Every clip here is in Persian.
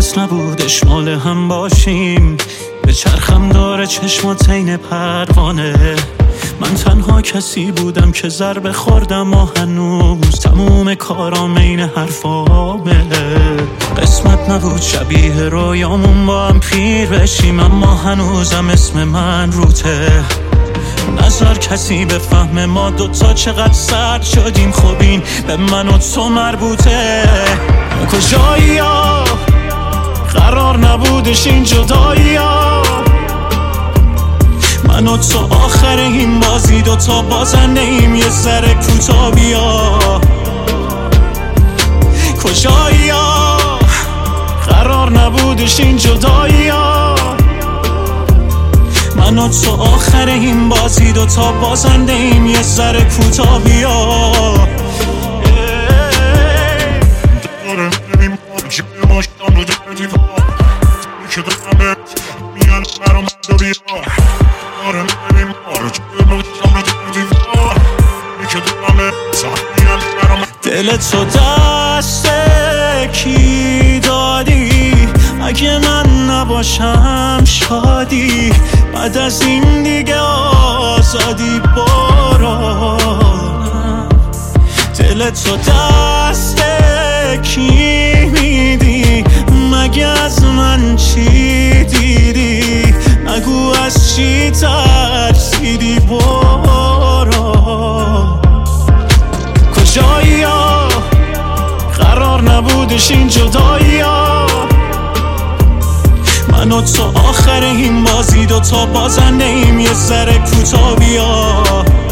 حواس نبودش مال هم باشیم، به چرخم داره چشمات عین پروانه. من تنها کسی بودم که ضربه خوردم و هنوز تموم کارام عین حرفامه. قسمت نبود شبیه رویامون با هم پیر بشیم، اما هنوزم اسم من روته. نظر کسی به فهم ما دوتا چقدر سرد شدیم، خب این به من و تو مربوطه. کجایی ها قرار نبودش این جدایی ها، من و تو آخر این بازی دوتا بازنده ایم، یه سر کوتا بیا. کجایی ها قرار نبودش این جدایی ها، من و تو آخر این بازی دوتا بازنده ایم، یه سر کوتا بیا. دل تو دست کی دادی؟ اگه من نباشم شادی، بعد از این دیگه آزادی برو. دل تو دست کی میدی؟ مگه از من چی دیدی؟ نگو از چی ترسیدی برو. کجایی ها قرار نبودش این جدایی ها، من و تو آخر این بازی دوتا بازنده ایم، یه سر کوتا بیا.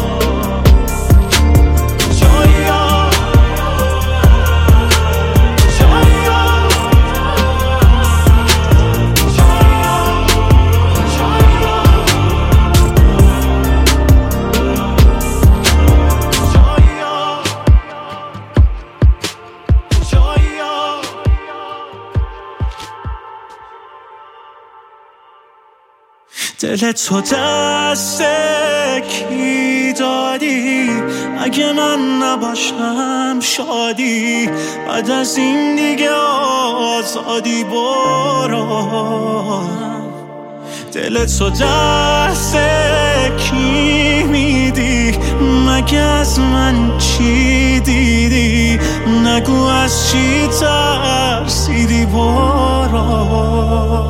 دل تو دست کی دادی؟ اگه من نباشم شادی، بعد از این دیگه آزادی برو. دل تو دست کی میدی؟ مگه از من چی دیدی؟ نگو از چی ترسیدی برو.